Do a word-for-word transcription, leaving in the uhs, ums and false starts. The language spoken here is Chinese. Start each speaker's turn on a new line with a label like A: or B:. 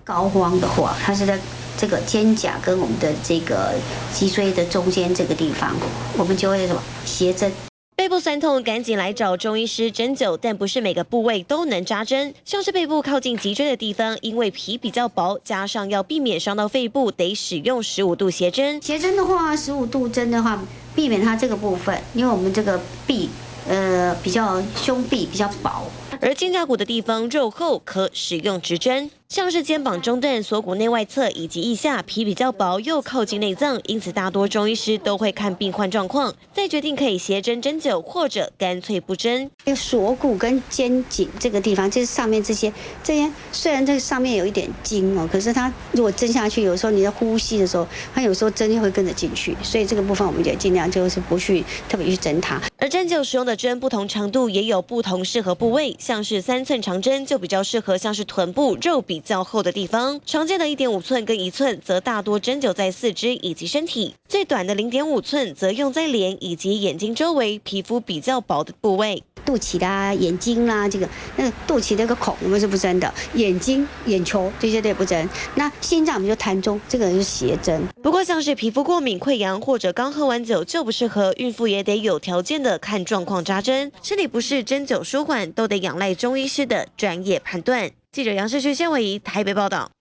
A: 膏肓的话，它是在这个肩胛跟我们的这个脊椎的中间这个地方，我们就会什么斜针。
B: 背部酸痛，赶紧来找中医师针灸，但不是每个部位都能扎针。像是背部靠近脊椎的地方，因为皮比较薄，加上要避免伤到肺部，得使用十五度斜针。
A: 斜针的话，十五度针的话，避免它这个部分，因为我们这个臂，呃，比较胸臂比较薄。
B: 而肩胛骨的地方肉厚，可使用直针。 像是肩膀中段、锁骨内外侧以及腋下皮比较薄，又靠近内脏，因此大多中医师都会看病患状况，再决定可以斜针针灸，或者干脆不针。
A: 锁骨跟肩颈这个地方，就是上面这些这些，虽然这个上面有一点筋哦，可是它如果针下去，有时候你在呼吸的时候，它有时候针会跟着进去，所以这个部分我们也尽量就是不去特别去针它。
B: 而针灸使用的针不同长度，也有不同适合部位，像是三寸长针就比较适合像是臀部肉比较厚的地方，常见的一点五寸跟一寸则大多针灸在四肢以及身体，最短的零点五寸则用在脸以及眼睛周围皮肤比较薄的部位。
A: 肚脐啦、眼睛啦，这个那个肚脐那个孔我们是不针的，眼睛、眼球这些都也不针。那心脏我们就弹中，这个是斜针。
B: 不过像是皮肤过敏、溃疡或者刚喝完酒就不适合，孕妇也得有条件的看状况扎针，身体不适针灸舒缓都得仰赖中医师的专业判断。记者杨世旭、谢伟仪台北报道。